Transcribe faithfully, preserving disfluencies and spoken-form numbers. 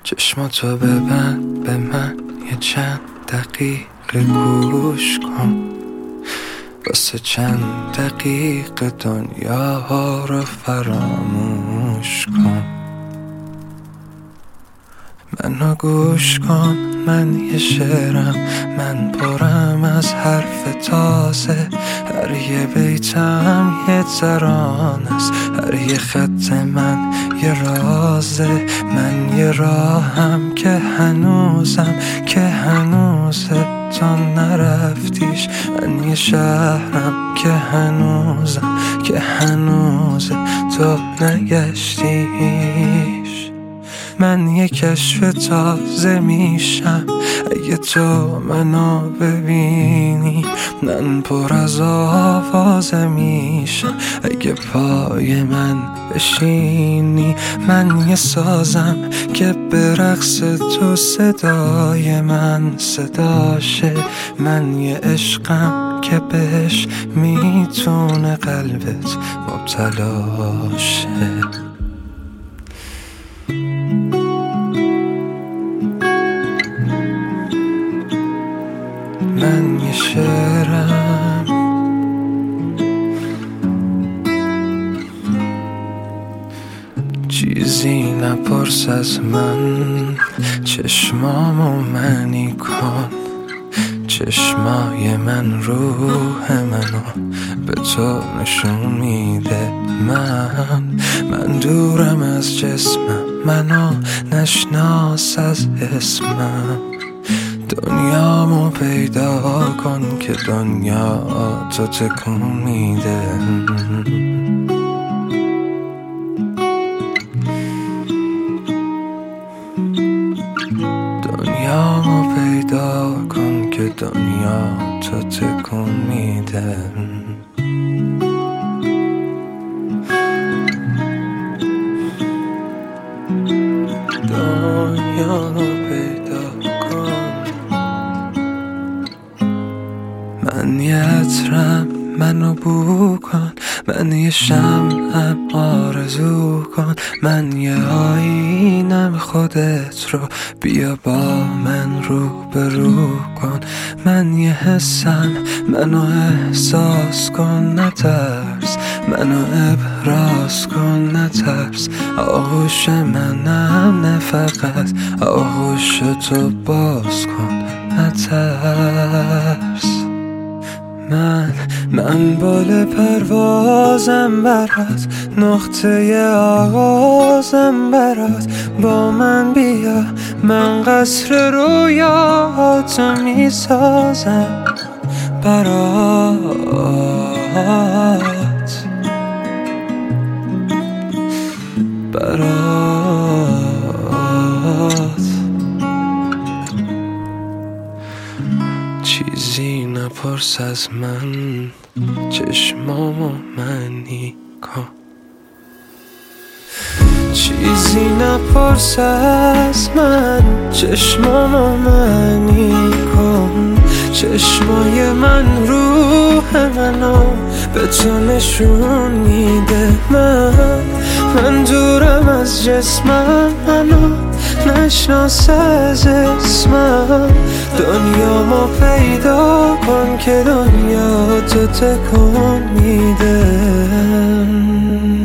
چشماتو ببند به من یه چند دقیقه گوش کن، واسه چند دقیقه دنیا رو فراموش کن. منو گوش کن، من یه شعرم، من پرم از حرف تازه. هر یه بیتم یه ترانه است، هر یه خط من یه رازه. من یه راهم که هنوزم که هنوزه تو نرفتیش. من یه شهرم که هنوزم که هنوزه تو نگشتیش. من یه کشف تازه میشم اگه تو منو ببینی. من پر از آوازه میشم اگه پای من بشینی. من یه سازم که به رقص تو صدای من صداشه. من یه عشقم که بهش میتونه قلبت مبتلا شه. من یه شعرم، چیزی نپرس از من. چشمامو منی کن، چشمای من روح منو به تو نشون میده. من من دورم از جسمم، منو نشناس از اسمم. دنیامو پیدا کن که دنیا تو تکون میده. دنیامو پیدا کن که دنیا تو تکون میده. دنیامو پیدا کن. من یه عطرم، منو بو کن. من یه شمعم، آرزو کن. من یه آینم، خودت رو بیا با من رو به رو کن. من یه حسم، منو احساس کن نترس. منو ابراز کن نترس. آغوش منم نه فقط، آغوش تو باز کن نترس. من من بال پروازم برات، نقطه آغازم برات. با من بیا، من قصر رویاتو میسازم برات برات. چیزی نپرس از من، چشمامو منی کن. چیزی نپرس از من، چشمامو منی کن. چشمای من روح منو به تو نشون میده. من من دورم از جسمم، منو نشناس از اسمم. دنیامو پیدا کن که دنیا تو تکون میده.